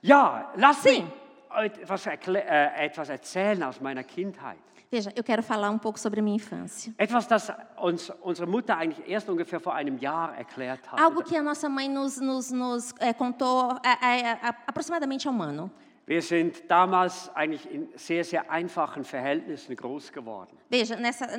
Ja, lass mich Sim. etwas erzählen aus meiner Kindheit. Veja, eu quero falar pouco sobre a minha infância. Etwas, das uns unsere Mutter eigentlich erst ungefähr vor einem Jahr erklärt hat. Algo que a nossa mãe nos contou aproximadamente há ano. Wir sind damals eigentlich in sehr, sehr einfachen Verhältnissen groß geworden. Veja,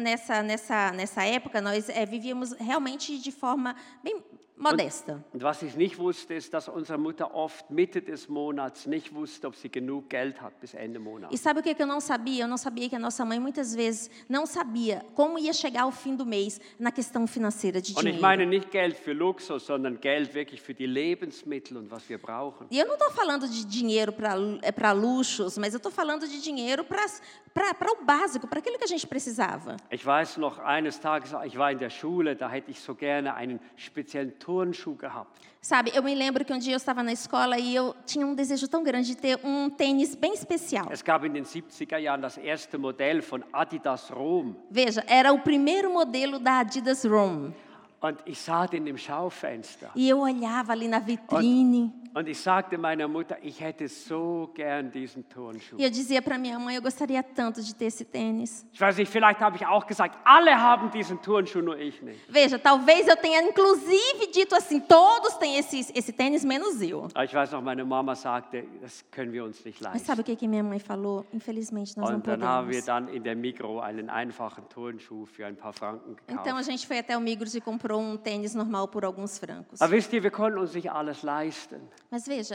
nessa época, nós vivíamos realmente de forma bem modesta. Und was ich nicht wusste, ist, dass unsere Mutter oft Mitte des Monats nicht wusste, ob sie genug Geld hat bis Ende Monat. E sabe o que eu não sabia? Eu não sabia que a nossa mãe muitas vezes não sabia como ia chegar o fim do mês na questão financeira de Und ich dinheiro. meine nicht Geld für Luxus, sondern Geld wirklich für die Lebensmittel und was wir brauchen. E eu não estou falando de dinheiro para luxos, mas eu estou falando de dinheiro para o básico, para aquilo que a gente precisava. Ich weiß noch, eines Tages, ich war in der Schule, da hätte ich so gerne einen speziellen Turnschuh gehabt. Sabe, eu me lembro que um dia eu estava na escola e eu tinha desejo tão grande de ter tênis bem especial. Es gab in den 70er Jahren das erste Modell von Adidas Rom. Veja, era o primeiro modelo da Adidas Rom. Und ich sah den im Schaufenster. E eu olhava ali na vitrine. Und ich sagte meiner Mutter, ich hätte so gern diesen Turnschuh. E eu dizia para minha mãe, eu gostaria tanto de ter esse tênis. Ich weiß nicht, vielleicht habe ich auch gesagt, alle haben diesen Turnschuh, nur ich nicht. Veja, talvez eu tenha inclusive dito assim, todos têm esse tênis, menos eu. Aber ich weiß noch, meine Mama sagte, das können wir uns nicht Mas leisten. sabe o que minha mãe falou? Infelizmente, nós não Und dann haben wir podemos. dann in der Migros einen einfachen Turnschuh für ein paar Franken Então a gekauft. gente foi até o Migros e comprou tênis normal por alguns francos. Aber wisst ihr, wir konnten uns nicht alles leisten. Mas veja,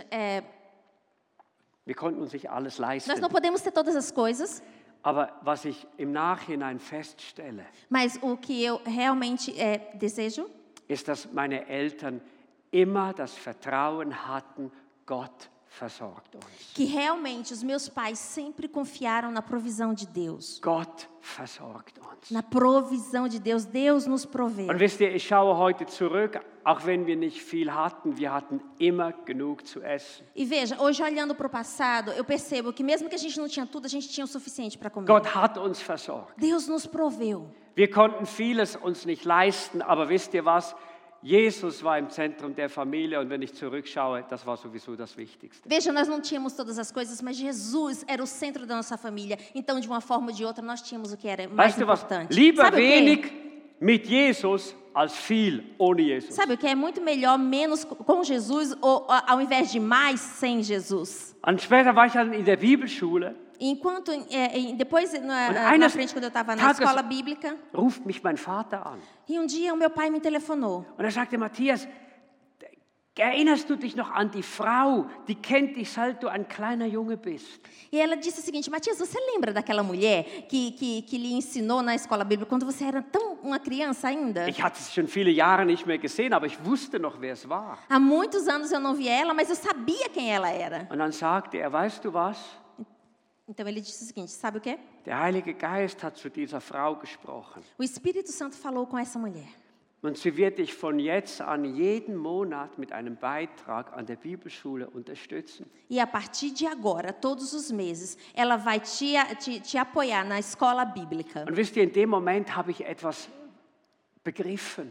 Wir konnten uns nicht alles nós leisten. não podemos ter todas as coisas, Aber was ich im Nachhinein feststelle, mas o que eu realmente desejo ist, dass meine Eltern immer das Vertrauen hatten, Gott versorgt uns. que realmente os meus pais sempre confiaram na provisão de Deus. Gott versorgt uns. Na provisão de Deus, Deus nos provê. Und wisst ihr, ich schaue heute zurück, auch wenn wir nicht viel hatten, wir hatten immer genug zu essen. E veja, hoje olhando para o passado, eu percebo que mesmo que a gente não tinha tudo, a gente tinha o suficiente para comer. Gott hat uns versorgt. Deus nos proveu. Wir konnten vieles uns nicht leisten, aber wisst ihr was? Jesus war im Zentrum der Familie und wenn ich zurückschaue, das war sowieso das Wichtigste. Veja, nós não tínhamos todas as coisas, mas Jesus era o centro da nossa família. Então, de uma forma ou de outra, nós tínhamos o que era mais Weißt du was? importante. Lieber Sabe o quê? wenig mit Jesus als viel ohne Jesus. Sabe o que? É muito melhor menos com Jesus ou ao invés de mais sem Jesus. Und später war ich dann in der Bibelschule. Enquanto, depois, na eines frente, quando eu estava na Tages escola bíblica, ruft mich mein Vater an. e um dia o meu pai me telefonou. Und er sagte, Matthias, erinnerst du dich noch an die Frau, die kennt dich, seit du ein kleiner Junge bist? E ela disse o seguinte: Matias, você lembra daquela mulher que lhe ensinou na escola bíblica quando você era tão uma criança ainda? Ich hatte sie schon viele Jahre nicht mehr gesehen, aber ich wusste noch, wer es war. Há muitos anos eu não via ela, mas eu sabia quem ela era. Und dann sagte er, weißt du was? Então ele disse o seguinte: sabe o quê? Der Heilige Geist hat zu dieser Frau gesprochen. O Espírito Santo falou com essa mulher. Und sie wird dich von jetzt an jeden Monat mit einem Beitrag an der Bibelschule unterstützen. E a partir de agora, todos os meses, ela vai te apoiar na escola bíblica. Und wisst ihr, in dem Moment habe ich etwas begriffen,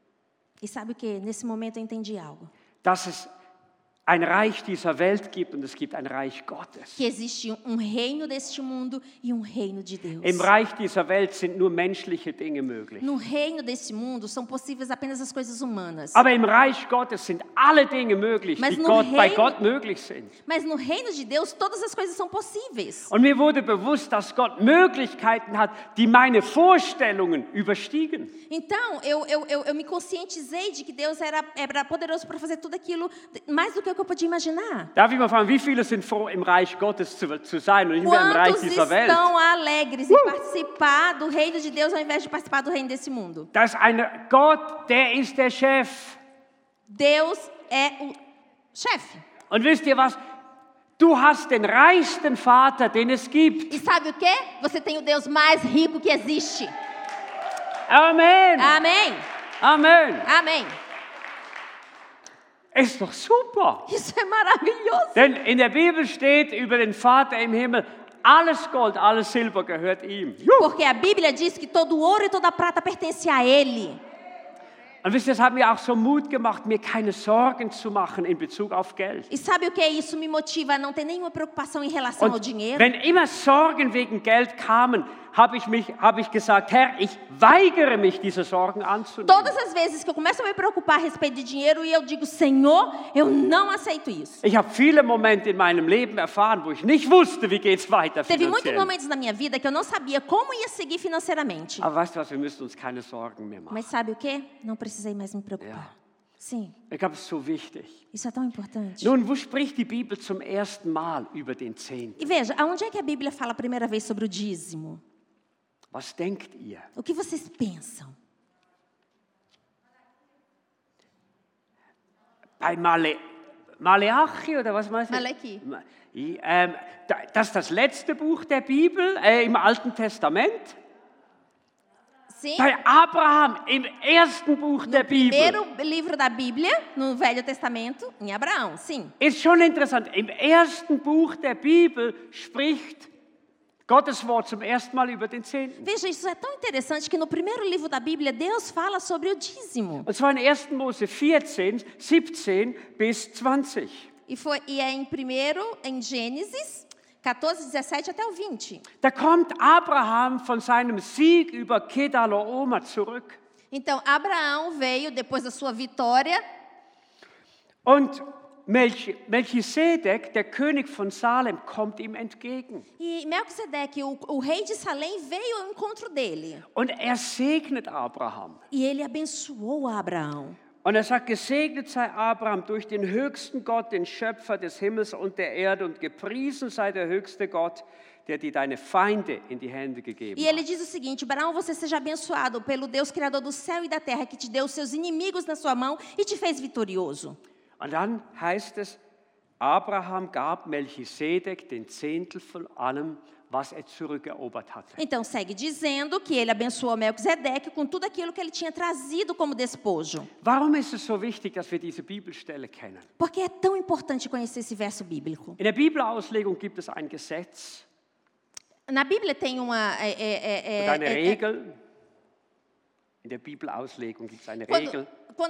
E sabe o quê? Nesse momento eu entendi algo. dass es ein Reich dieser Welt gibt und es gibt ein Reich Gottes. Que existe reino deste mundo e reino de Deus. Im Reich dieser Welt sind nur menschliche Dinge möglich. No reino desse mundo são possíveis apenas as coisas humanas. Aber im Reich Gottes sind alle Dinge möglich, Mas die no bei reino- Gott möglich sind. Mas no reino de Deus, todas as coisas são possíveis. Und mir wurde bewusst, dass Gott Möglichkeiten hat, die meine Vorstellungen überstiegen. Então, eu me conscientizei de que Deus era poderoso para fazer tudo aquilo, mais do que eu podia imaginar. Darf ich mal fragen, wie viele sind froh, im Reich Gottes zu sein und nicht mehr im Reich Quantos dieser Welt? estão alegres em participar do reino de Deus ao invés de participar do reino desse mundo? Das ist Gott, der ist der Chef. Deus é o chefe. Und wisst ihr was? Du hast den reichsten Vater, den es gibt. E sabe o quê? Você tem o Deus mais rico que existe. Amen. Amém. Amen. Amém. Ist doch super. Isso é maravilhoso. Denn in der Bibel steht über den Vater im Himmel, alles Gold, alles Silber gehört ihm. Porque a Bíblia diz que todo ouro e toda prata pertence a Ele. Und wisst ihr, das hat mir auch so Mut gemacht, mir keine Sorgen zu machen in Bezug auf Geld. E sabe o que é isso? Me motiva a não ter nenhuma preocupação em relação ao Und dinheiro. wenn immer Sorgen wegen Geld kamen, habe ich gesagt, Herr, ich weigere mich, diese Sorgen anzunehmen. Todas as vezes que eu começo a me preocupar a respeito de dinheiro e eu digo, Senhor, eu não aceito isso. Ich habe viele Momente in meinem Leben erfahren, wo ich nicht wusste, wie geht's weiter Teve muitos finanziell. momentos na minha vida que eu não sabia como ia seguir financeiramente. Aber weißt du was, wir müssen uns keine Sorgen mehr machen. Mas sabe o quê? Não precisei mais me preocupar. Sim, Ich glaube, es ist so wichtig. isso é tão importante. Nun, wo spricht die Bibel zum ersten Mal über den Zehnten? E veja, aonde é que a Bíblia fala a primeira vez sobre o dízimo? Was denkt ihr? O que vocês pensam? Bei Maleachi oder was meinst du? Malechi. Das ist das letzte Buch der Bibel im Alten Testament. Sim, Bei Abraham im ersten Buch der Bibel. primeiro livro da Bíblia, no Velho Testamento, em Abraão, sim. Ist schon interessant. Im ersten Buch der Bibel spricht Gottes Wort zum ersten Mal über den Zehnten. Veja, isso é tão interessante que no primeiro livro da Bíblia, Deus fala sobre o dízimo. Und zwar in 1. Mose 14, 17 bis 20. E é em Gênesis 14, 17 até o 20. Da kommt Abraham von seinem Sieg über Kedorlaomer zurück. Então, Abraão veio depois da sua vitória. Und Melchisedek, der König von Salem, kommt ihm entgegen. E Melquisedeque, o rei de Salém, veio ao encontro dele. Und segnet Abraham. E ele abençoou Abraão. Und sagt, gesegnet sei Abraham durch den höchsten Gott, den Schöpfer des Himmels und der Erde, und gepriesen sei der höchste Gott, der dir deine Feinde in die Hände gegeben E ele hat. diz o seguinte: Abraão, você seja abençoado pelo Deus Criador do céu e da terra, que te deu os seus inimigos na sua mão e te fez vitorioso. Und dann heißt es, Abraham gab Melchisedek den Zehntel von allem, was zurückerobert hatte. Então segue dizendo que ele abençoou Melquisedeque com tudo aquilo que ele tinha trazido como despojo. Warum ist es so wichtig, dass wir diese Bibelstelle kennen? Por que é tão importante conhecer esse verso bíblico? In der Bibelauslegung gibt es ein Gesetz Na Bíblia tem und eine Regel. In der Bibelauslegung gibt es eine Regel.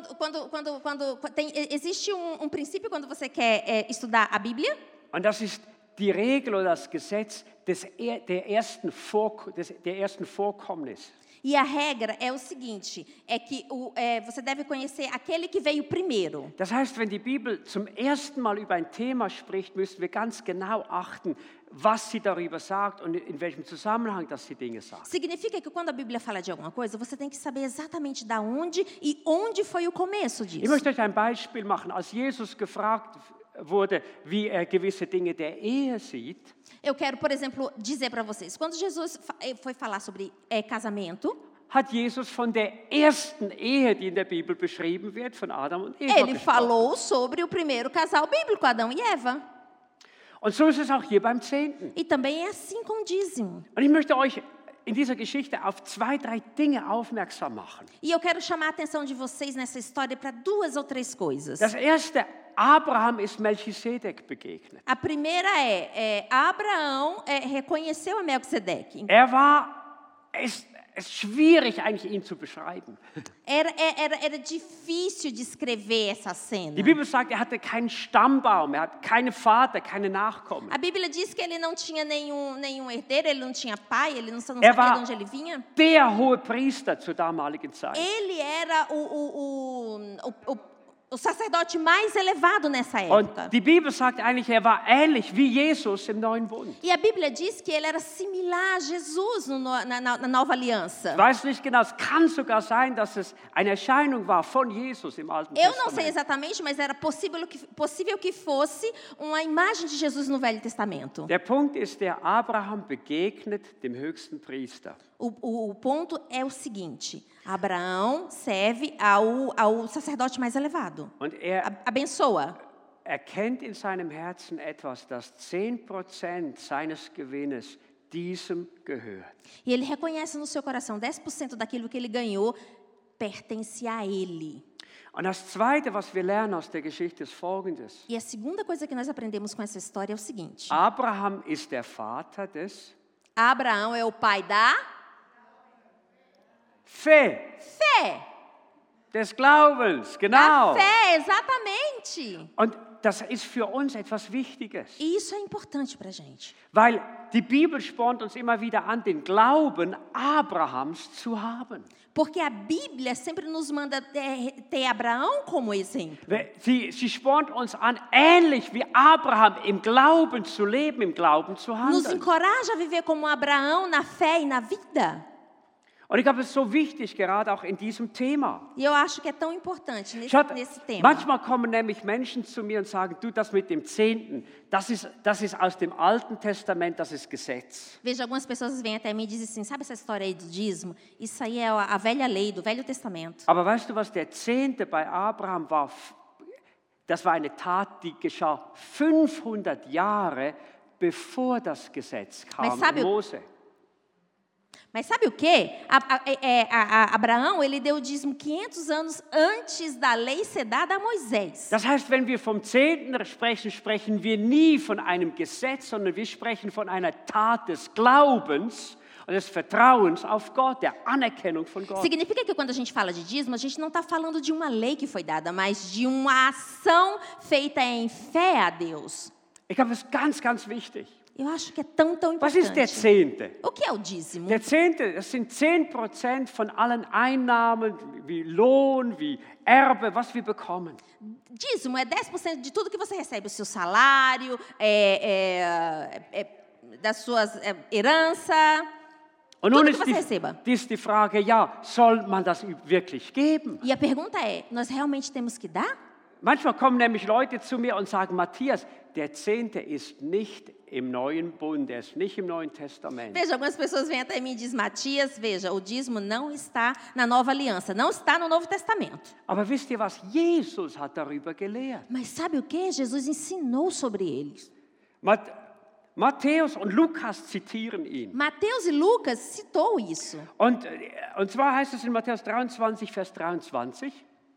Existe princípio quando você quer estudar a Bíblia. Und das ist die Regel oder das Gesetz der ersten Vorkommnis. E a regra é o seguinte, é que você deve conhecer aquele que veio primeiro. Das heißt, wenn die Bibel zum ersten Mal über ein Thema spricht, müssen wir ganz genau achten, was sie darüber sagt und in welchem Zusammenhang das die Dinge sagt. Significa que quando a Bíblia fala de alguma coisa, você tem que saber exatamente da onde e onde foi o começo disso. Ich möchte euch ein Beispiel machen. Als Jesus gefragt wurde, wie gewisse Dinge der Ehe sieht, Eu quero, por exemplo, dizer para vocês, quando Jesus foi falar sobre casamento, hat Jesus von der ersten Ehe, die in der Bibel beschrieben wird, von Adam und Eva ele gesprochen. falou sobre o primeiro casal bíblico, Adão e Eva. Und so ist es auch hier beim Zehnten. E também é assim com o dízimo. Und ich möchte euch in dieser Geschichte auf 2, 3 Dinge aufmerksam machen. E eu quero chamar a atenção de vocês nessa história para 2 ou 3 coisas. Das erste, Abraham ist Melchisedek begegnet. A primeira Abraão reconheceu a Melquisedeque. Es ist schwierig, eigentlich ihn zu beschreiben. Era difícil descrever essa cena. Die Bibel sagt, er hatte keinen Stammbaum, er hatte keinen Vater, keine Nachkommen. A Bíblia diz que ele não tinha nenhum herdeiro, ele não tinha pai, ele não sabia de onde ele vinha. Der hohe Priester zur damaligen Zeit. Ele era o sacerdote mais elevado nessa época. Und die Bibel sagt eigentlich, er war ähnlich wie Jesus im Neuen Bund. E a Bíblia diz que ele era similar a Jesus na Nova Aliança. Ich weiß nicht genau, es kann sogar sein, dass es eine Erscheinung war von Jesus im Alten Eu não sei Testament. exatamente, mas era possível que fosse uma imagem de Jesus no Velho Testamento. Der Punkt ist, der Abraham begegnet dem höchsten Priester. O ponto é o seguinte: Abraão serve ao sacerdote mais elevado. Und Abençoa. erkennt in seinem Herzen etwas, dass 10% seines Gewinnes diesem gehört. E ele reconhece no seu coração 10% daquilo que ele ganhou pertence a ele. Und das Zweite, was wir lernen aus der Geschichte, ist Folgendes. E a segunda coisa que nós aprendemos com essa história é o seguinte: Abraham ist der Vater des Abraão é o pai da Fé. fé. des Glaubens, Da genau. fé, exatamente. Und das ist für uns etwas Wichtiges, E isso é importante para a gente. weil die Bibel spornt uns immer wieder an, den Glauben Abrahams zu haben. Porque a Bíblia sempre nos manda ter Abraão como exemplo. Sie spornt uns an, ähnlich wie Abraham im Glauben zu leben, im Glauben zu Nos handeln. encoraja a viver como Abraão na fé e na vida. Und ich glaube, es ist so wichtig, gerade auch in diesem Thema. E eu acho que é tão importante Schaut, nesse tema. manchmal kommen nämlich Menschen zu mir und sagen, du, das mit dem Zehnten, das ist aus dem Alten Testament, das ist Gesetz. Veja, algumas pessoas vêm até mim e dizem assim, sabe essa história aí do dízimo? Isso aí é a velha lei do Velho Testamento. Aber weißt du, was der Zehnte bei Abraham war? Das war eine Tat, die geschah 500 Jahre, bevor das Gesetz kam, Mas sabe, Mose. Mas sabe o quê? Abraão, ele deu o dízimo 500 anos antes da lei ser dada a Moisés. Das heißt, wenn wir vom Zehnten sprechen, sprechen wir nie von einem Gesetz, sondern wir sprechen von einer Tat des Glaubens und des Vertrauens auf Gott, der Anerkennung von Gott. Significa que quando a gente fala de dízimo, a gente não está falando de uma lei que foi dada, mas de uma ação feita em fé a Deus. Ich glaube, das ist ganz, ganz wichtig. Eu acho que é tão Was ist der importante. Zehnte? O que é o dízimo? Der Zehnte, das sind 10% von allen Einnahmen, wie Lohn, wie Erbe, was wir bekommen. Dízimo é 10% de tudo que você recebe, o seu salário, das suas herança, Und tudo nun que você receba. ist die Frage, ja, soll man das wirklich geben? E a pergunta é, nós realmente temos que dar? Manchmal kommen nämlich Leute zu mir und sagen, Matthias, der Zehnte ist nicht im Neuen Bund, er ist nicht im Neuen Testament. Veja, algumas pessoas vêm até mim e dizem, Matias, veja, o dízimo não está na Nova Aliança, não está no Novo Testamento. Aber wisst ihr was? Jesus hat darüber gelehrt. Mas sabe o que? Jesus ensinou sobre eles. Matthäus und Lukas zitieren ihn. Mateus e Lucas citou isso. Und zwar heißt es in Matthäus 23, Vers 23,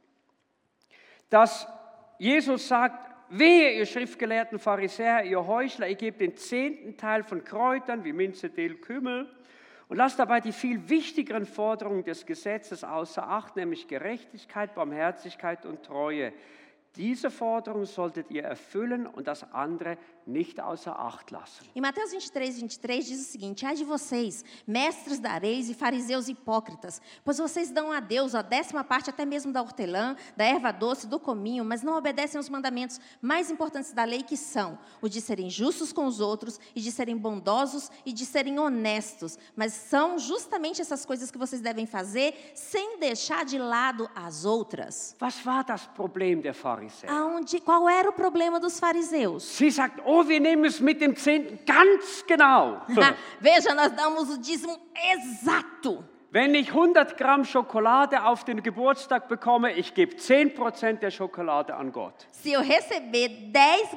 dass Jesus sagt, wehe, ihr Schriftgelehrten Pharisäer, ihr Heuchler, ihr gebt den 10. Teil von Kräutern wie Minze, Dill, Kümmel und lasst dabei die viel wichtigeren Forderungen des Gesetzes außer Acht, nämlich Gerechtigkeit, Barmherzigkeit und Treue. Diese Forderungen solltet ihr erfüllen und das andere nicht außer Acht lassen. Em Mateus 23 diz o seguinte, ai de vocês, mestres da leis e fariseus hipócritas, pois vocês dão a Deus a 10ª parte até mesmo da hortelã, da erva doce, do cominho, mas não obedecem aos mandamentos mais importantes da lei, que são o de serem justos com os outros, e de serem bondosos e de serem honestos. Mas são justamente essas coisas que vocês devem fazer, sem deixar de lado as outras. Was war das Problem der Pharisäer? Qual era o problema dos fariseus? Sie sagt, oh, wir nehmen es mit dem 10. ganz genau. Veja, nós damos o dízimo exato. Wenn ich 100 Gramm Schokolade auf den Geburtstag bekomme, ich gebe 10% der Schokolade an Gott. Se eu receber 10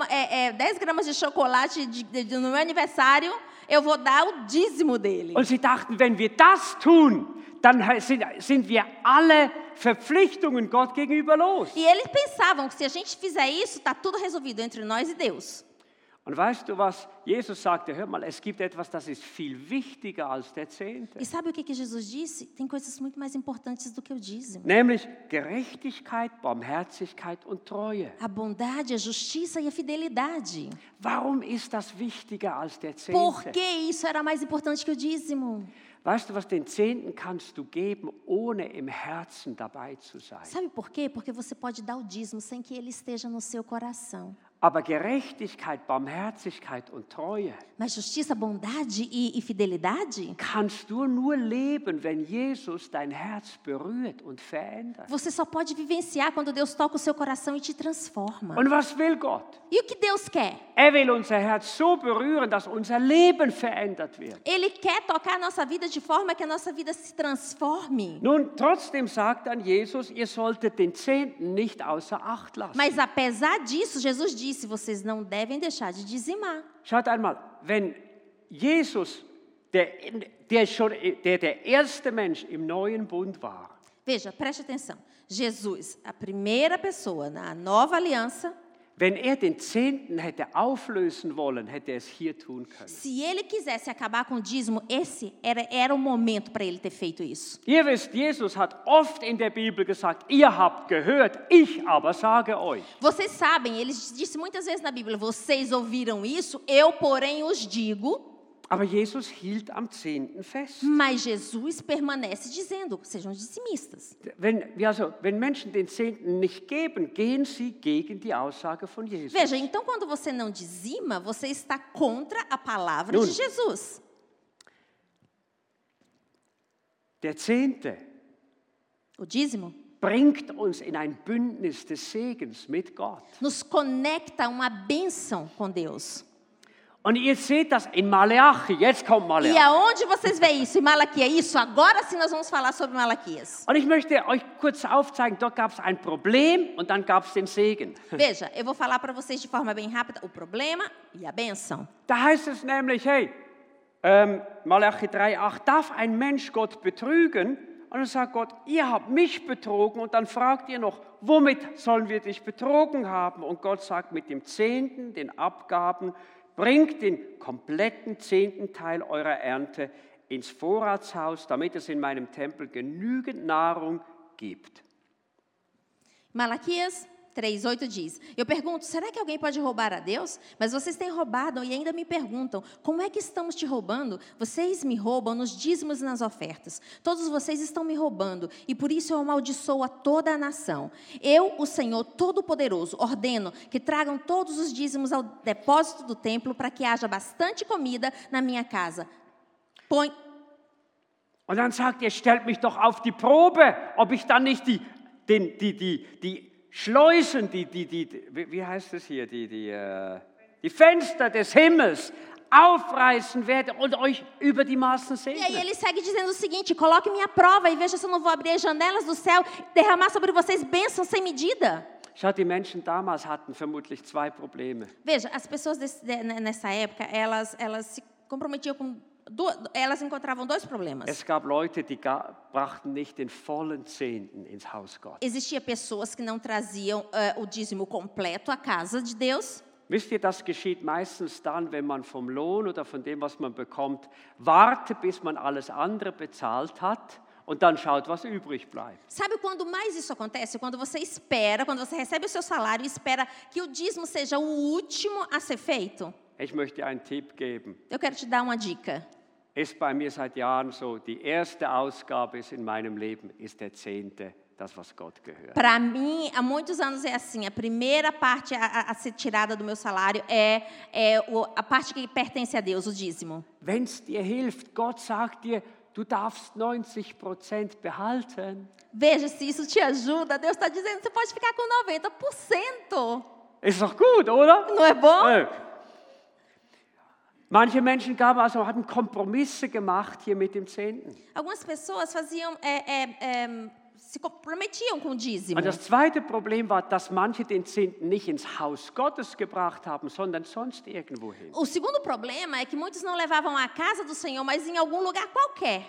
gramas de chocolate no meu aniversário, eu vou dar o dízimo dele. Und sie dachten, wenn wir das tun, dann sind wir alle Verpflichtungen Gott gegenüber los. E eles pensavam que se a gente fizer isso, está tudo resolvido entre nós e Deus. Und weißt du was? Jesus sagte, hör mal, es gibt etwas, das ist viel wichtiger als der 10. E sabe o que Jesus disse? Tem coisas muito mais importantes do que o dízimo. Nämlich Gerechtigkeit, Barmherzigkeit und Treue. A bondade, a justiça e a fidelidade. Warum ist das wichtiger als der 10? Por que isso era mais importante que o dízimo? Weißt du was, den 10. kannst du geben, ohne im Herzen dabei zu sein. Sabe por quê? Porque você pode dar o dízimo sem que ele esteja no seu coração. Aber Gerechtigkeit, Barmherzigkeit und Treue Mas justiça, bondade e fidelidade, kannst du nur leben, wenn Jesus dein Herz berührt und verändert. você só pode vivenciar quando Deus toca o seu coração e te transforma. Und was will Gott? E o que Deus quer? Will unser Herz so berühren, dass unser Leben verändert wird. Ele quer tocar a nossa vida de forma que a nossa vida se transforme. Nun, trotzdem sagt dann Jesus, ihr solltet den 10. nicht außer Acht lassen. Mas apesar disso, Jesus disse, vocês não devem deixar de dizimar. Schaut einmal, wenn Jesus, der erste Mensch im neuen Bund war, Veja, preste atenção. Jesus, a primeira pessoa na nova aliança, Wenn den Zehnten hätte auflösen wollen, hätte er es hier tun können. Se ele quisesse acabar com o dízimo, esse era o momento para ele ter feito isso. Ihr wisst, Jesus hat oft in der Bibel gesagt, ihr habt gehört, ich aber sage euch. Vocês sabem, ele disse muitas vezes na Bíblia, vocês ouviram isso, eu, porém, os digo. Aber Jesus hielt am Zehnten fest. Mas Jesus permanece dizendo, sejam dizimistas. Wenn Menschen den Zehnten nicht geben, gehen sie gegen die Aussage von Jesus. Veja, então quando você não dizima, você está contra a palavra de Jesus. Der Zehnte O dízimo bringt uns in ein Bündnis des Segens mit Gott. nos conecta a uma bênção com Deus. Und ihr seht das in Malachi, jetzt kommt E Malachi. aonde vocês veem isso? Em Malaquias, isso? Agora sim nós vamos falar sobre Malaquias. Und ich möchte euch kurz aufzeigen, dort gab es ein Problem und dann gab es den Segen. Veja, eu vou falar para vocês de forma bem rápida o problema e a bênção. Da heißt es nämlich, hey, Malachi 3,8, darf ein Mensch Gott betrügen? Und dann sagt Gott, ihr habt mich betrogen. Und dann fragt ihr noch, womit sollen wir dich betrogen haben? Und Gott sagt, mit dem Zehnten, den Abgaben, bringt den kompletten 10. Teil eurer Ernte ins Vorratshaus, damit es in meinem Tempel genügend Nahrung gibt. Malaquias 3:8 diz, eu pergunto, será que alguém pode roubar a Deus? Mas vocês têm roubado e ainda me perguntam, como é que estamos te roubando? Vocês me roubam nos dízimos e nas ofertas. Todos vocês estão me roubando e por isso eu amaldiçoo a toda a nação. Eu, o Senhor Todo-Poderoso, ordeno que tragam todos os dízimos ao depósito do templo para que haja bastante comida na minha casa. Und dann sagt er, stellt mich doch auf die Probe, ob ich dann nicht die Schleusen, wie heißt es hier, die Fenster des Himmels aufreißen werde und euch über die Maßen E aí segne. ele segue dizendo o seguinte, coloque minha prova e veja se eu não vou abrir as janelas do céu e derramar sobre vocês bênçãos sem medida. Schaut, die Menschen damals hatten vermutlich zwei Probleme. Veja, as pessoas nessa época, elas se comprometiam com elas encontravam dois problemas. Es gab Leute, die brachten nicht den vollen Zehnten ins Haus Gottes. Existia pessoas que não traziam o dízimo completo à casa de Deus. Wisst ihr, das geschieht meistens dann, wenn man vom Lohn oder von dem, was man bekommt, wartet, bis man alles andere bezahlt hat und dann schaut, was übrig bleibt. Sabe quando mais isso acontece? Quando você espera, quando você recebe o seu salário e espera que o dízimo seja o último a ser feito. Ich möchte einen Tipp geben. Eu quero te dar uma dica. Ist bei mir seit Jahren so, die erste Ausgabe ist in meinem Leben ist der Zehnte, das was Gott gehört. Para mim, há muitos anos é assim. A primeira parte a ser tirada do meu salário é a parte que pertence a Deus, o dízimo. Wenn es dir hilft, Gott sagt dir, du darfst 90% behalten. Veja se isso te ajuda. Deus está dizendo, você pode ficar com 90%. Ist doch gut, oder? Não é bom? Manche Menschen hatten Kompromisse gemacht hier mit dem Zehnten. Algumas pessoas faziam, se comprometiam com o dízimo. Und das zweite Problem war, dass manche den Zehnten nicht ins Haus Gottes gebracht haben, sondern sonst irgendwo hin. O segundo problema é que muitos não levavam à casa do Senhor, mas em algum lugar qualquer.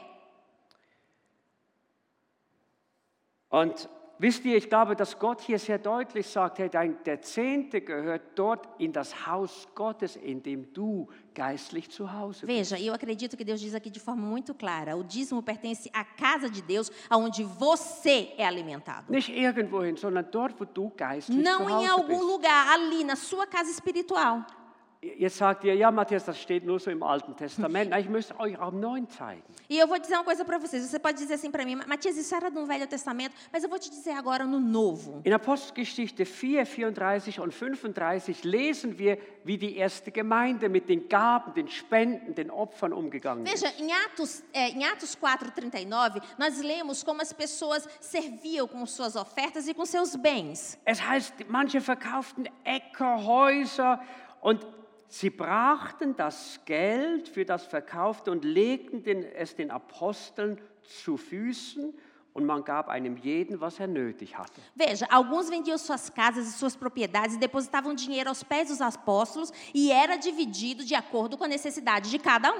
Und wisst ihr, ich glaube, dass Gott hier sehr deutlich sagt, hey, der Zehnte gehört dort in das Haus Gottes, in dem du geistlich zu Hause bist. Veja, eu acredito que Deus diz aqui de forma muito clara, o dízimo pertence à casa de Deus, aonde você é alimentado. Nicht irgendwohin, sondern dort, wo du geistlich Não zu em Hause algum bist. lugar, ali na sua casa espiritual. Jetzt sagt ihr, ja Matthias, das steht nur so im Alten Testament. Na, ich möchte euch auch im Neuen zeigen. E eu vou dizer uma coisa para vocês. Você pode dizer assim para mim, Matias, isso era no Velho Testamento, mas eu vou te dizer agora no Novo. In Apostelgeschichte 4, 34 und 35 lesen wir, wie die erste Gemeinde mit den Gaben, den Spenden, den Opfern umgegangen ist. Veja, em Atos 4:39, nós lemos como as pessoas serviam com suas ofertas e com seus bens. Es heißt, manche verkauften Äcker, Häuser und sie brachten das Geld für das Verkaufte und legten es den Aposteln zu Füßen und man gab einem jeden, was er nötig hatte. Veja, alguns vendiam suas casas e suas propriedades e depositavam dinheiro aos pés dos apóstolos e era dividido de acordo com a necessidade de cada um.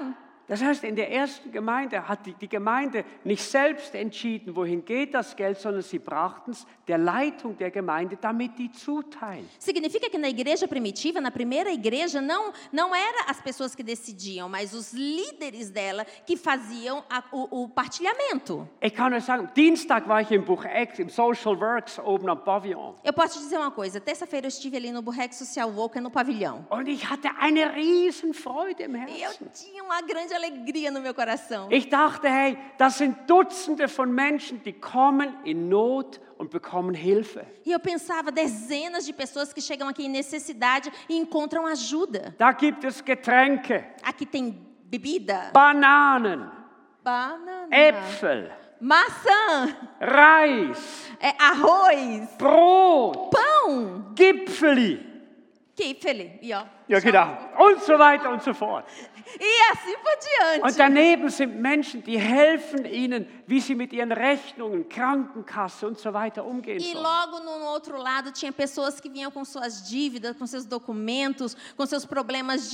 Das heißt, in der ersten Gemeinde hat die Gemeinde nicht selbst entschieden, wohin geht das Geld, sondern sie brachten es der Leitung der Gemeinde, damit die zuteilen. Significa que na igreja primitiva, na primeira igreja, não era as pessoas que decidiam, mas os líderes dela que faziam o partilhamento. Ich kann euch sagen, Dienstag war ich im Bucheck, im Social Works oben am Pavillon. Eu posso te dizer uma coisa, terça-feira eu estive ali no Burrec Social Worker, no pavilhão. Und ich hatte eine riesen Freude im E eu Herzen. tinha uma grande alegria no meu coração. Ich dachte, hey, das sind Dutzende von Menschen, die kommen in Not und bekommen Hilfe. E eu pensava, dezenas de pessoas que chegam aqui em necessidade e encontram ajuda. Da gibt es Getränke, Aqui tem bebida, Bananen, banana, Äpfel, maçã, Reis, arroz, Brot, pão, Gipfeli. kifele, e ó. Ja, genau. Und so weiter und so fort. E assim por diante. Und daneben sind Menschen, die helfen ihnen, wie sie mit ihren Rechnungen, Krankenkasse und so weiter umgehen E sollen. logo no outro lado tinha pessoas que vinham com suas dívidas, com seus documentos, com seus problemas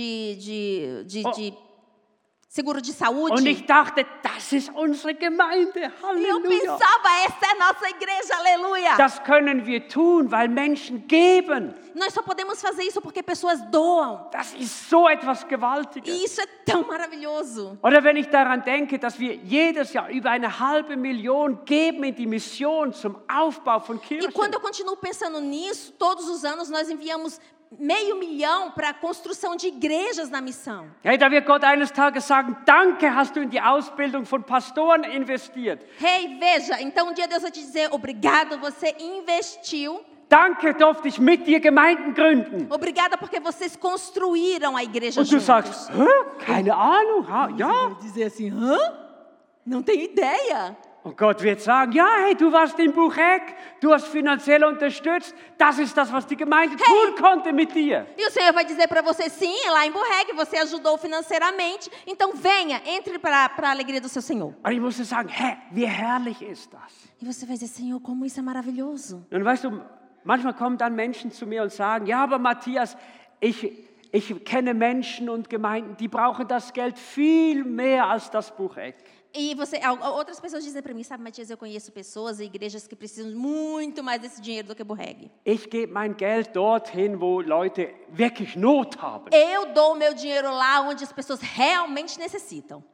de seguro de Und saúde. ich dachte, das ist unsere Gemeinde. E eu Halleluja. pensava, essa é a nossa igreja, aleluia. Das können wir tun, weil Menschen geben. Nós só podemos fazer isso porque pessoas doam. Das ist so etwas Gewaltiges. E isso é tão maravilhoso. Oder wenn ich daran denke, dass wir jedes Jahr über 500 Millionen geben in die Mission zum Aufbau von E Kirchen. quando eu continuo pensando nisso, todos os anos nós enviamos 500 milhão para a construção de igrejas na missão. Hey, da wird Gott eines Tages sagen, danke, hast du in die Ausbildung von Pastoren investiert. Hey, veja, então um dia Deus vai te dizer, obrigado, você investiu. Danke, durfte ich mit dir Gemeinden gründen. Obrigada porque vocês construíram a igreja Und du juntos. sagst, hä? Keine Ahnung, ja. Vai dizer assim, hã? Não tenho ideia. Und Gott wird sagen, ja, hey, du warst im Bucheck, du hast finanziell unterstützt. Das ist das, was die Gemeinde tun konnte mit dir. E o Senhor vai dizer para você, sim, lá em Burreg, você ajudou financeiramente, então venha, entre para a alegria do seu Senhor. Und ich musste sagen, hä, wie herrlich ist das? E você vai dizer, Senhor, como isso é maravilhoso. Und weißt du, manchmal kommen dann Menschen zu mir und sagen, ja, aber Matthias, ich kenne Menschen und Gemeinden, die brauchen das Geld viel mehr als das Bucheck. E outras pessoas dizem para mim, sabe, Matias, eu conheço pessoas e igrejas que precisam muito mais desse dinheiro do que Burreg. Ich gebe mein Geld dorthin, wo Leute wirklich Not haben. Eu dou o meu dinheiro lá onde as pessoas realmente necessitam.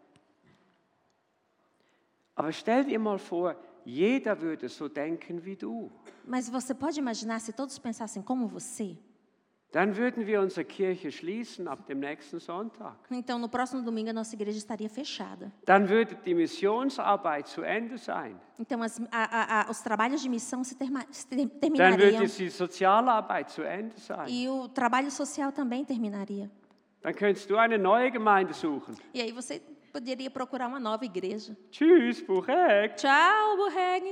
Aber stell dir mal vor, jeder würde so denken wie du. Mas você pode imaginar se todos pensassem como você? Dann würden wir unsere Kirche schließen ab dem nächsten Sonntag. Então, no próximo domingo, a nossa igreja estaria fechada. Dann würde die Missionsarbeit zu Ende sein. Então, os trabalhos de missão Dann würde terminariam. die Sozialarbeit zu Ende sein. E o trabalho social também terminaria. Dann könntest du eine neue Gemeinde suchen. E aí você poderia procurar uma nova igreja. Tschüss, Bucheck. Tchau, Burreg.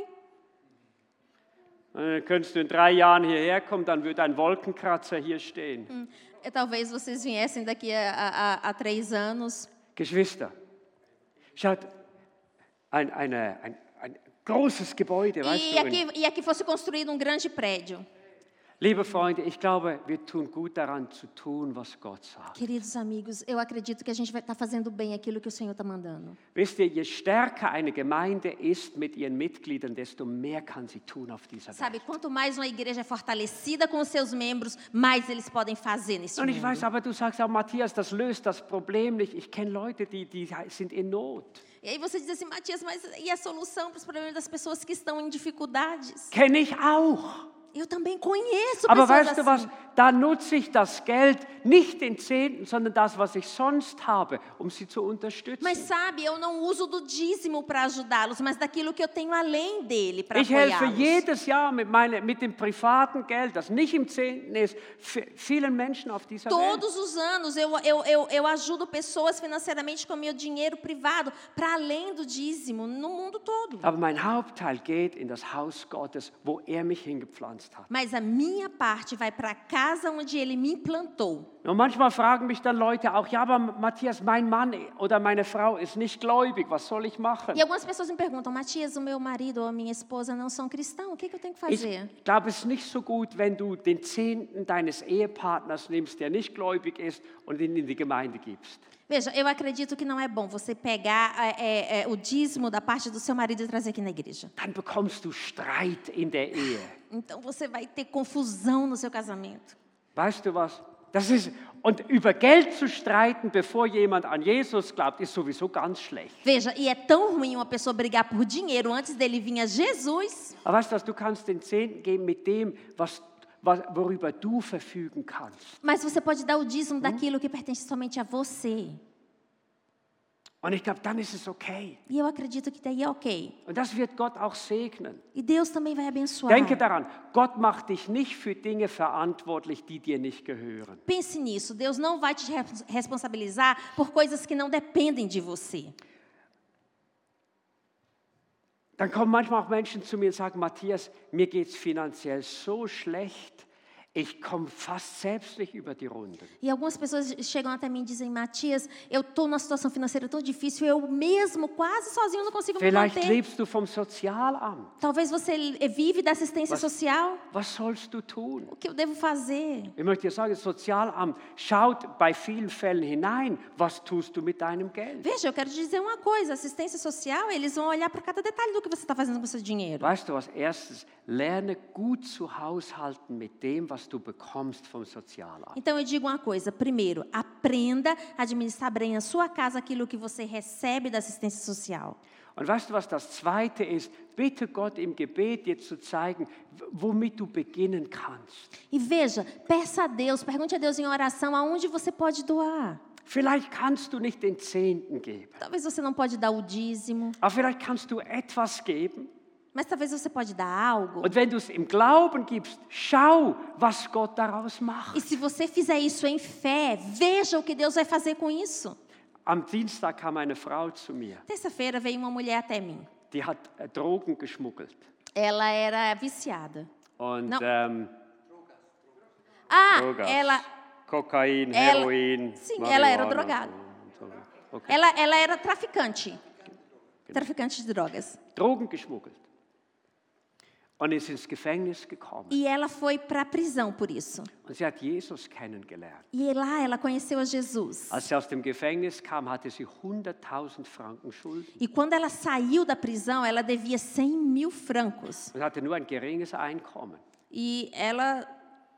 Dann könntest du in 3 Jahren hierher kommen, dann würde ein Wolkenkratzer hier stehen. Talvez vocês viessem daqui a 3 anos. Geschwister, schaut, ein großes Gebäude, weißt du? E aqui fosse construído um grande prédio. Liebe Freunde, ich glaube, wir tun gut daran zu tun, was Gott sagt. Queridos amigos, eu acredito que a gente vai estar fazendo bem aquilo que o Senhor está mandando. Wisst ihr, je stärker eine Gemeinde ist mit ihren Mitgliedern, desto mehr kann sie tun auf dieser Sabe, Welt. quanto mais uma igreja é fortalecida com os seus membros, mais eles podem fazer nesse Und ich weiß, mundo. aber du sagst auch, Matthias, das löst das Problem nicht. Ich kenne Leute, die sind in Not. E aí você diz assim, Matias, mas e a solução para os problemas das pessoas que estão em dificuldades? Kenne ich auch. Eu também conheço Aber pessoas weißt du assim. was, da nutze ich das Geld, nicht den Zehnten, sondern das, was ich sonst habe, um sie zu unterstützen. Mas sabe, eu não uso do dízimo para ajudá-los, mas daquilo que eu tenho além dele para Ich helfe apoiá-los. jedes Jahr mit dem privaten Geld, das nicht im Zehnten ist, vielen Menschen auf dieser Welt. Todos os anos eu ajudo pessoas financeiramente com meu dinheiro privado, para além do dízimo, no mundo todo. Aber mein Hauptteil geht in das Haus Gottes, wo er mich hingepflanzt hat. Mas a minha parte vai para a casa casa onde ele me implantou. Und manchmal fragen mich dann Leute auch, ja, aber Matthias, mein Mann oder meine Frau ist nicht gläubig, was soll ich machen? E algumas pessoas me perguntam, Matias, o meu marido ou a minha esposa não são cristãos, o que eu tenho que fazer? Ich glaube, es ist nicht so gut, wenn du den Zehnten deines Ehepartners nimmst, der nicht gläubig ist, und ihn in die Gemeinde gibst. Veja, eu acredito que não é bom você pegar o dízimo da parte do seu marido e trazer aqui na igreja. Dann bekommst du Streit in der Ehe. Então você vai ter confusão no seu casamento. Weißt du was? Und über Geld zu streiten, bevor jemand an Jesus glaubt, ist sowieso ganz schlecht. Veja, e é tão ruim uma pessoa brigar por dinheiro antes dele vir a Jesus. Aber weißt du was, du kannst den Zehnten geben mit dem, worüber du verfügen kannst. Mas você pode dar o dízimo daquilo que pertence somente a você. Und ich glaube, dann ist es okay. E eu acredito que daí é ok. Und das wird Gott auch segnen. E Deus também vai abençoar. Denke daran, Gott macht dich nicht für Dinge verantwortlich, die dir nicht gehören. Pense nisso, Deus não vai te responsabilizar por coisas que não dependem de você. Dann kommen manchmal auch Menschen zu mir und sagen, Matthias, mir geht es finanziell so schlecht, ich komme fast selbst nicht über die Runden. E algumas pessoas chegam até mim e dizem, Matias, eu estou numa situação financeira tão difícil, eu mesmo, quase sozinho, não consigo me Vielleicht manter. lebst du vom Sozialamt. Talvez você vive da assistência social. Was sollst du tun? O que eu devo fazer? Ich möchte dir sagen, das Sozialamt schaut bei vielen Fällen hinein, was tust du mit deinem Geld? Veja, eu quero te dizer uma coisa, assistência social, eles vão olhar para cada detalhe do que você está fazendo com o seu dinheiro. Weißt du was? Erstens, lerne gut zu haushalten mit dem, was du bekommst vom Sozialamt. Então eu digo uma coisa, primeiro, aprenda a administrar bem a sua casa aquilo que você recebe da assistência social. Und weißt du, was das Zweite ist? Bitte Gott im Gebet jetzt zu zeigen, womit du beginnen kannst. E veja, peça a Deus, pergunte a Deus em oração aonde você pode doar. Vielleicht kannst du nicht den Zehnten geben, Talvez você não pode dar o dízimo, aber vielleicht kannst du etwas geben. mas talvez você pode dar algo. Und wenn du es im Glauben gibst, schau, was Gott daraus macht. E se você fizer isso em fé, veja o que Deus vai fazer com isso. Am Dienstag kam eine Frau zu mir, Terça-feira veio uma mulher até mim. die hat Drogen geschmuggelt. Ela era viciada. Und Não. Drogas, ela Kokain, ela- Heroin, sim, ela era Marihuana. drogada. Okay. ela era traficante. Traficante de drogas. Drogen geschmuggelt. Und ist ins Gefängnis gekommen. E ela foi para a prisão por isso. Und sie hat Jesus kennengelernt. E lá ela conheceu a Jesus. Als sie aus dem Gefängnis kam, hatte sie 100.000 Franken Schulden E quando ela saiu da prisão, ela devia 100.000 francos. und hatte nur ein geringes Einkommen. E ela...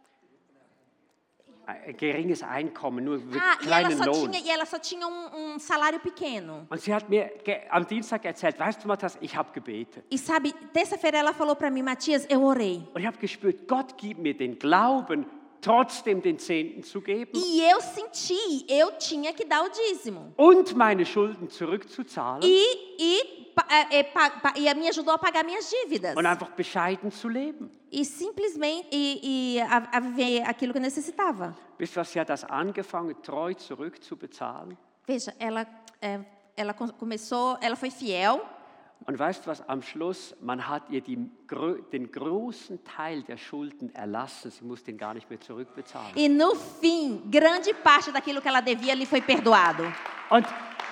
Ein geringes Einkommen, nur mit e ela kleinen só Lohn. tinha um salário pequeno. Und sie hat mir am Dienstag erzählt, weißt du, Matthias, ich habe gebetet. E sabe, terça-feira ela falou para mim, Matias, eu orei. Und ich habe gespürt, Gott gibt mir den Glauben, trotzdem den Zehnten zu geben E eu senti, eu tinha que dar o dízimo. und meine Schulden zurückzuzahlen E me ajudou a pagar minhas dívidas. und einfach bescheiden zu leben. E simplesmente a viver aquilo que eu necessitava. Wisst ihr was, sie hat das angefangen, treu zurückzubezahlen. Veja, ela começou, ela foi fiel. Und weißt du was, am Schluss, man hat ihr den großen Teil der Schulden erlassen. Sie muss den gar nicht mehr zurückbezahlen. E no fim, grande parte daquilo que ela devia lhe foi perdoado. Und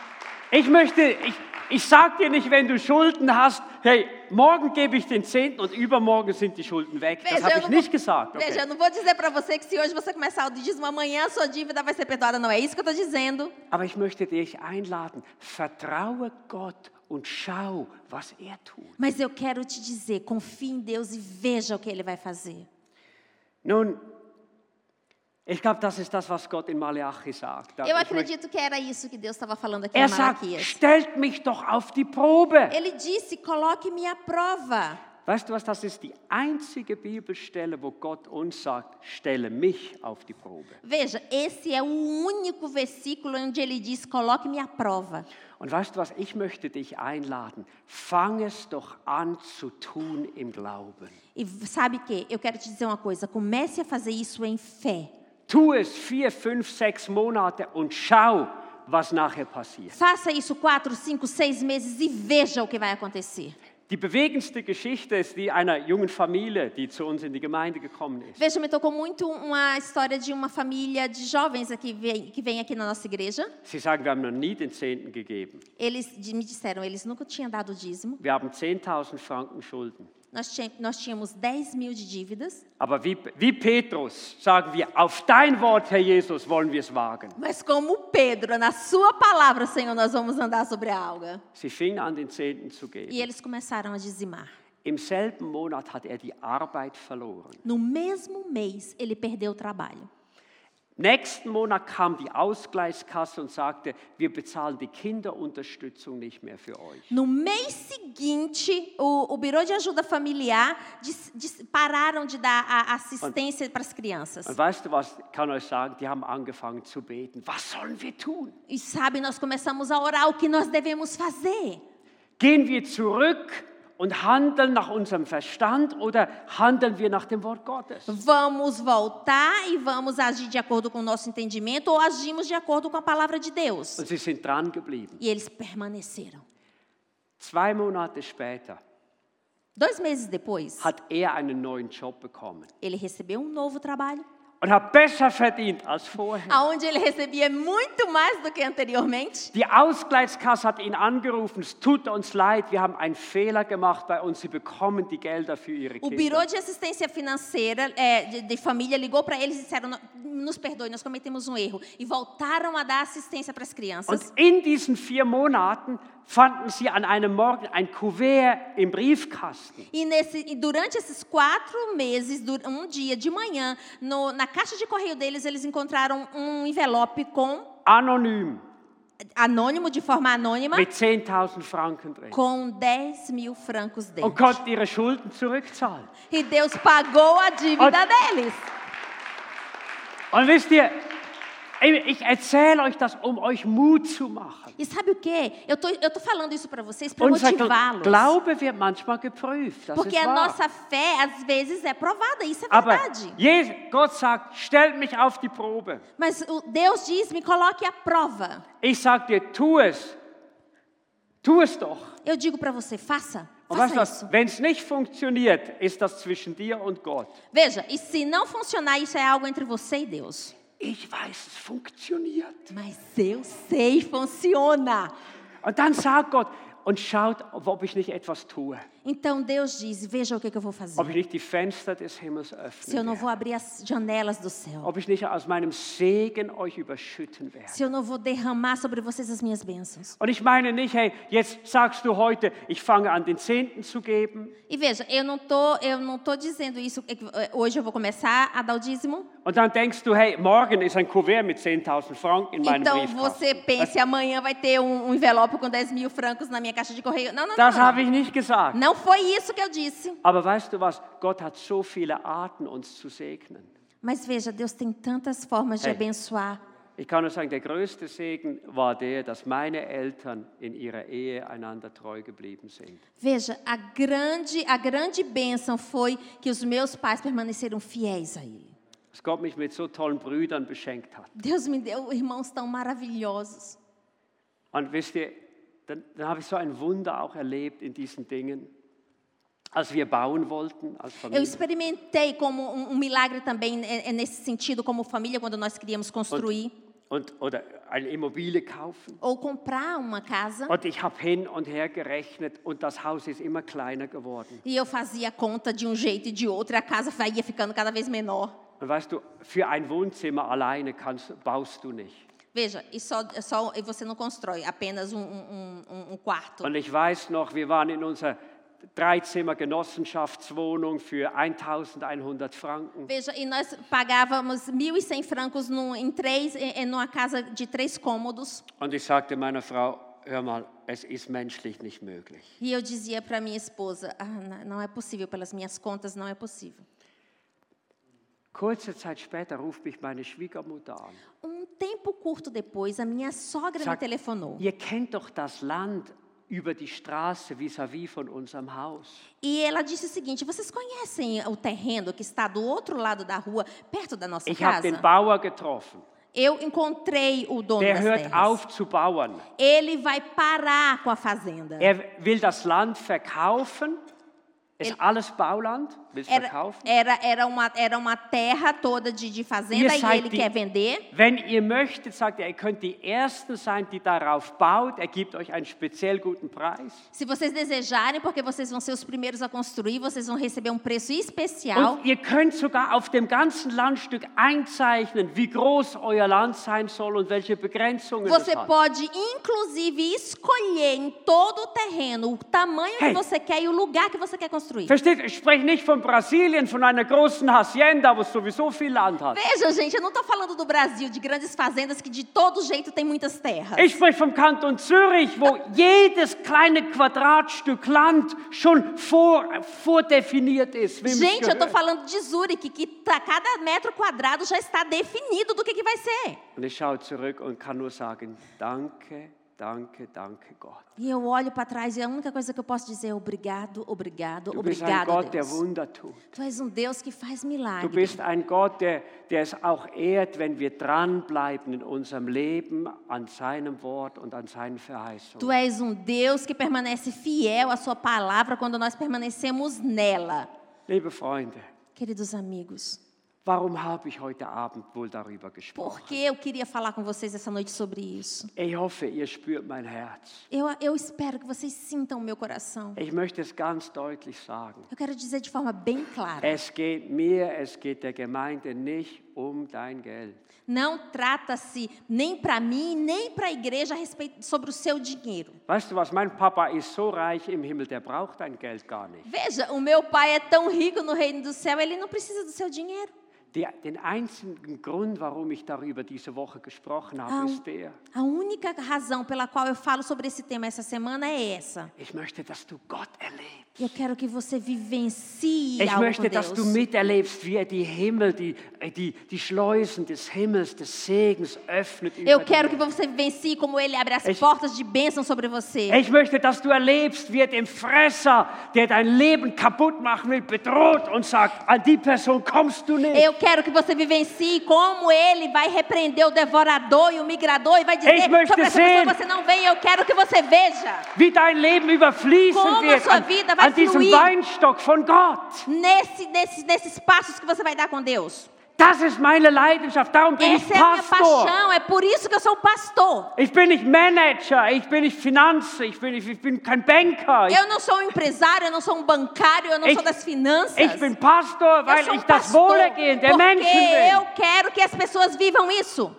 ich sag dir nicht, wenn du Schulden hast, hey, morgen gebe ich den Zehnten und übermorgen sind die Schulden weg. Das habe ich nicht gesagt. Veja, Okay. eu não vou dizer para você que se hoje você começar o dízimo, amanhã a sua dívida vai ser perdoada. Não é isso que eu estou dizendo. Aber ich möchte dich einladen, vertraue Gott und schau, was er tut. Mas eu quero te dizer, confie em Deus e veja o que Ele vai fazer. Nun, ich glaube, das ist das, was Gott in Malachi sagt. Eu acredito que era isso que Deus estava falando aqui em Er sagt, Malaquias. stellt mich doch auf die Probe. Ele disse, coloque-me à prova. Weißt du was, das ist die einzige Bibelstelle, wo Gott uns sagt, stelle mich auf die Probe. Veja, esse é o único versículo onde ele diz, coloque-me à prova. Und weißt du was, ich möchte dich einladen, fang es doch an zu tun im Glauben. E sabe que? Eu quero te dizer uma coisa, comece a fazer isso em fé. Tu es 4, 5, 6 Monate und schau, was nachher passiert. Faça isso 4, 5, 6 meses e veja o que vai acontecer. Die bewegendste Geschichte ist die einer jungen Familie, die zu uns in die Gemeinde gekommen ist. Veja, me tocou muito uma história de uma família de jovens aqui, que vem aqui na nossa igreja. Sie sagen, wir haben noch nie den Zehnten gegeben. Eles me disseram, eles nunca tinham dado dízimo. Wir haben 10.000 Franken Schulden. Nós tínhamos 10 mil de dívidas. Aber wie Petrus sagen wir, auf dein Wort, Herr Jesus, wollen wir es wagen. Mas como Pedro, na sua palavra, Senhor, nós vamos andar sobre a alga. Sie fingen an, den Zehnten zu E geben. eles começaram a dizimar. Im selben Monat hat die Arbeit verloren. No mesmo mês, ele perdeu o trabalho. Nächsten Monat kam die Ausgleichskasse und sagte, wir bezahlen die Kinderunterstützung nicht mehr für euch. No mês seguinte, o Birô de Ajuda Familiar pararam de dar a assistência para as crianças. Und weißt du was, ich kann euch sagen, die haben angefangen zu beten. Was sollen wir tun? E sabe, nós começamos a orar o que nós devemos fazer. Gehen wir zurück und handeln nach unserem Verstand oder handeln wir nach dem Wort Gottes? Vamos voltar e vamos agir de acordo com o nosso entendimento ou agimos de acordo com a palavra de Deus? Und sie sind dran geblieben. E eles permaneceram. 2 Monate später 2 meses depois, hat einen neuen Job bekommen ele recebeu um novo trabalho, und hat besser verdient als vorher. aonde ele recebia muito mais do que anteriormente. Die Ausgleichskasse hat ihn angerufen, es tut uns leid, wir haben einen Fehler gemacht bei uns, sie bekommen die Gelder für ihre O Kinder. Birô de Assistência Financeira de Família ligou para eles e disseram, nos perdoe, nós cometemos um erro. E voltaram a dar assistência para as crianças. Und in diesen 4 Monaten fanden sie an einem Morgen ein Kuvert im Briefkasten. E durante esses 4 meses, um dia de manhã, na caixa de correio deles, eles encontraram um envelope Anonym, anônimo, de forma anônima, mit 10.000 Franken drin. com 10 mil francos dentro. Und konnten ihre Schulden zurückzahlen. E Deus pagou a dívida deles. Und wisst ihr, ich erzähle euch das, um euch Mut zu machen. E sabe o quê? Eu tô falando isso para vocês para Unser motivá-los. Glaube wird manchmal geprüft, das Porque ist a wahr. nossa fé, às vezes, é provada. Isso é Aber verdade. Gott sagt, stellt mich auf die Probe. Mas Deus diz, me coloque à prova. Ich sage dir, tu es doch. Eu digo para você, faça. Und weißt du Faça was, isso. wenn es nicht funktioniert, ist das zwischen dir und Gott. Veja, e se não funcionar, isso é algo entre você e Deus. Ich weiß, es funktioniert. Mas eu sei, funciona. Und dann sagt Gott, und schaut, ob ich nicht etwas tue. Então Deus diz, veja o que eu vou fazer. Ob ich nicht die Fenster des Himmels Se eu öffne. não vou abrir as janelas do céu. Ob ich nicht aus meinem Segen euch überschütten werde. Se eu não vou derramar sobre vocês as minhas bênçãos. Und ich meine nicht, hey, jetzt sagst du heute, ich fange an, den Zehnten zu geben. E veja, eu não tô dizendo isso, hoje eu vou começar a dar o dízimo. Und dann denkst du, hey, morgen ist ein Kuvert mit 10.000 Franken in meinem Então Briefkasten. você pense, amanhã vai ter um envelope com 10 mil francos na minha caixa de correio. Não, não, Das não. habe ich nicht gesagt. Não foi isso que eu disse. Aber weißt du was? Gott hat so viele Arten, uns zu segnen. Mas veja, Deus tem tantas formas de Hey. abençoar. Ich kann nur sagen, der größte Segen war der, dass meine Eltern in ihrer Ehe einander treu geblieben sind. Veja, a grande bênção foi que os meus pais permaneceram fiéis a Ele. Dass Gott mich mit so tollen Brüdern beschenkt hat. Deus me deu irmãos tão maravilhosos. Und wisst ihr, dann habe ich so ein Wunder auch erlebt in diesen Dingen. Als wir bauen wollten, als Eu Familie. experimentei como milagre também nesse sentido, como família, quando nós queríamos construir Oder eine Immobilie kaufen. ou comprar uma casa. Und ich habe hin und her gerechnet und das Haus ist immer kleiner geworden. E eu fazia conta de um jeito e de outro, e a casa ia ficando cada vez menor. Und weißt du, für ein Wohnzimmer alleine baust du nicht. Veja, e você não constrói apenas um quarto. Und ich weiß noch, wir waren in unserer 3-Zimmer-Genossenschaftswohnung für 1.100 Franken. Veja, e nós pagávamos 1.100 francos numa casa de 3 cômodos. Und ich sagte meiner Frau, hör mal, es ist menschlich nicht möglich. E eu dizia para minha esposa, não é possível, pelas minhas contas, não é possível. Kurze Zeit später ruft mich meine Schwiegermutter an. Tempo curto depois, a minha sogra me Sagt, telefonou. ihr kennt doch das Land über die Straße vis-à-vis von unserem Haus. E ela disse o seguinte, vocês conhecem o terreno que está do outro lado da rua, perto da nossa Ich habe casa? den Bauer getroffen. Eu encontrei o dono Der das hört terras. auf zu bauen. Ele vai parar com a fazenda. Will das Land verkaufen. Ist alles Bauland, will es verkaufen. Era uma terra toda de fazenda e ele quer vender. Wenn ihr möchtet, sagt ihr könnt die Ersten sein, die darauf baut. Gibt euch einen speziell guten Preis. Se vocês desejarem, porque vocês vão ser os primeiros a construir, vocês vão receber preço especial. Und ihr könnt sogar auf dem ganzen Landstück einzeichnen, wie groß euer Land sein soll und welche Begrenzungen Você es hat. pode, inclusive, escolher em todo o terreno o tamanho que você quer e o lugar que você quer construir. Versteht, ich spreche nicht von Brasilien, von einer großen Hacienda, wo es sowieso viel Land hat. Veja, gente, eu não estou falando do Brasil, de grandes fazendas que de todo jeito tem muitas terras. Ich spreche vom Kanton Zürich, wo jedes kleine Quadratstück Land schon vordefiniert ist. Gente, eu estou falando de Zurique, que cada metro quadrado já está definido do que vai ser. Und ich schaue zurück und kann nur sagen, danke, danke, danke Gott. E eu olho para trás e a única coisa que eu posso dizer é obrigado, obrigado, Du bist ein obrigado, Gott, der Deus. Wunder tut. Tu és Deus que faz Du milagre. bist ein Gott, der es auch ehrt, wenn wir dranbleiben in unserem Leben an seinem Wort und an seinen Verheißungen. Tu és Deus que permanece fiel à sua palavra quando nós permanecemos nela. Liebe Freunde, Queridos amigos, warum habe ich heute Abend wohl darüber gesprochen? por que eu queria falar com vocês essa noite sobre isso? Ich hoffe, ihr spürt mein Herz. Eu espero que vocês sintam o meu coração. Ich möchte es ganz deutlich sagen. Eu quero dizer de forma bem clara. Es geht mir, es geht der Gemeinde nicht um dein Geld. Não trata-se nem para mim, nem para a igreja a respeito sobre o seu dinheiro. Weißt du was, mein Papa ist so reich im Himmel, der braucht dein Geld gar nicht. Veja, o meu pai é tão rico no reino do céu, ele não precisa do seu dinheiro. Den einzigen Grund, warum ich darüber diese Woche gesprochen habe, ist der. A única razão pela qual eu falo sobre esse tema essa semana é essa. Ich möchte, dass du Gott erlebst. Eu quero que você vivencie Ich algo com möchte, dass du Deus. miterlebst, wie die Himmel, die Schleusen des Himmels, des Segens öffnet. Eu über quero dir. que você vivencie como Ele abre as portas de bênção sobre você. Ich möchte, dass du erlebst, wie er den Fresser, der dein Leben kaputt machen will, bedroht und sagt, an die Person kommst du nicht. Eu quero que você vivencie como Ele vai repreender o devorador e o migrador e vai dizer Ich möchte sobre essa pessoa sehen, você não vem. Eu quero que você veja Wie dein Leben überfließen Como a wird sua vida vai an diesem fluir. Weinstock von Gott. nesses passos que você vai dar com Deus. Das ist meine Leidenschaft, darum bin ich Essa é a minha Pastor. paixão, é por isso que eu sou pastor. Ich bin nicht Manager, ich bin nicht Finanzen, ich bin kein Banker. Eu não sou empresário, eu não sou bancário, eu não sou das finanças. Ich bin Pastor, Eu weil sou ich das pastor Wohlergehen der porque Menschen will. eu quero que as pessoas vivam isso.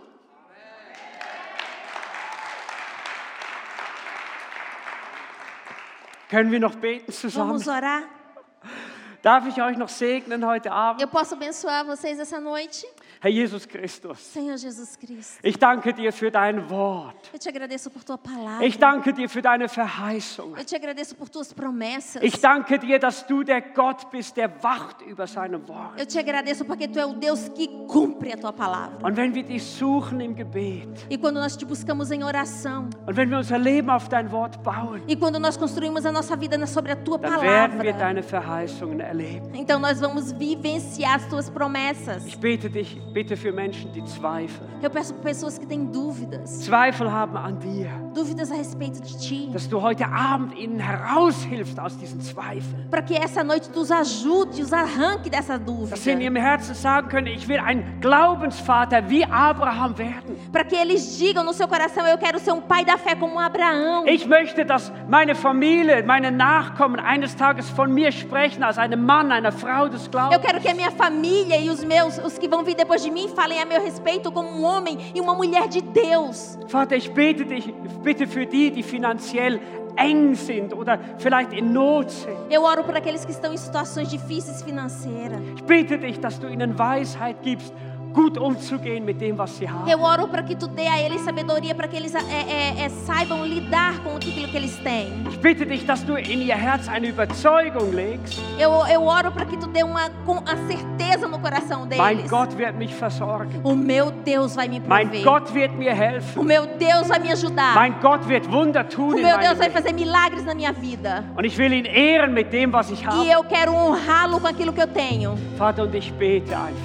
Können wir noch beten zusammen? Vamos orar? Darf ich euch noch segnen heute Abend? Eu posso abençoar vocês essa noite? Herr Jesus Christus, Senhor Jesus Cristo, ich danke dir für dein Wort. eu te agradeço por tua palavra. Ich danke dir für deine Verheißung. Eu te agradeço por tuas promessas. Ich danke dir, dass du der Gott bist, der wacht über seinem Wort. Eu te agradeço porque tu é o Deus que cumpre a tua palavra. Und wenn wir dich suchen im Gebet E quando nós te buscamos em oração, und wenn wir unser Leben auf dein Wort bauen, e quando nós construímos a nossa vida sobre a tua dann werden wir palavra, deine Verheißungen erleben. então nós vamos vivenciar as tuas promessas. Ich bitte für Menschen, die zweifeln. Eu peço por pessoas que têm dúvidas, Zweifel haben an dir, dúvidas a respeito de ti, dass du heute Abend ihnen heraushilfst aus diesen Zweifeln. para que essa noite tu os ajude, os arranque dessa dúvida. Dass sie in ihrem Herzen sagen können, ich will ein Glaubensvater wie Abraham werden. Para que eles digam no seu coração, eu quero ser pai da fé como Abraão. Ich möchte, dass meine Familie, meine Nachkommen eines Tages von mir sprechen als einem Mann, einer Frau des Eu Glaubens. quero que a minha família e os que vão vir depois de mim, falem a meu respeito como homem e uma mulher de Deus. Vater, ich bitte für die finanziell eng sind oder vielleicht in Not sind. Eu oro por aqueles que estão em situações difíceis financeiras. Ich bitte dich, dass du ihnen Weisheit gibst, gut umzugehen mit dem, was sie haben. Eu oro para que tu dê a eles sabedoria, para que eles saibam lidar com aquilo que eles têm. Ich bitte dich, dass du in ihr Herz eine Überzeugung legst. Eu oro para que tu dê a certeza no coração Mein deles. Gott wird mich versorgen. O meu Deus vai me Mein prover. Gott wird mir O helfen. meu Deus vai me ajudar. Mein Gott wird Wunder tun O in meu meinem Deus vai Leben. fazer milagres na minha vida. Und ich will ihn ehren mit dem, was ich E habe. eu quero honrá-lo com aquilo que eu tenho. Vater, und ich bete einfach,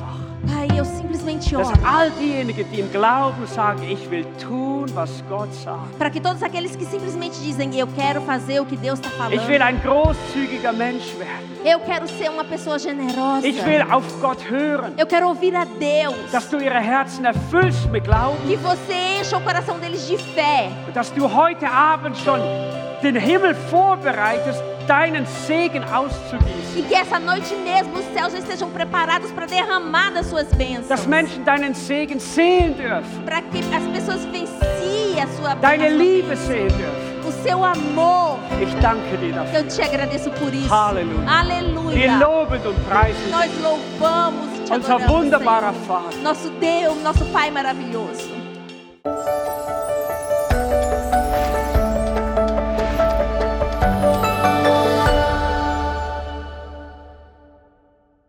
Pai, eu simplesmente Dass oro all diejenigen, die im Glauben sagen, ich will tun, was Gott sagt. para que todos aqueles que simplesmente dizem, eu quero fazer o que Deus está falando. Ich will ein großzügiger Mensch werden. Eu quero ser uma pessoa generosa. Ich will auf Gott hören. Eu quero ouvir a Deus. Dass du ihre Herzen erfüllst mit Glauben. Que você encha o coração deles de fé. Dass du heute Abend schon den Himmel vorbereitest, deinen Segen auszugießen. E que essa noite mesmo os céus já estejam preparados para derramar das suas bênçãos. Dass Menschen deinen Segen sehen dürfen. Para que as pessoas vivenciem a sua Deine bênção, Liebe sehen dürfen. o seu amor. Ich danke dir dafür. Eu te agradeço por isso. Halleluja. Wir Aleluia. loben und preisen Nós dich. louvamos e te Unser adoramos, wunderbarer Senhor. Vater. Nosso Deus, nosso Pai maravilhoso.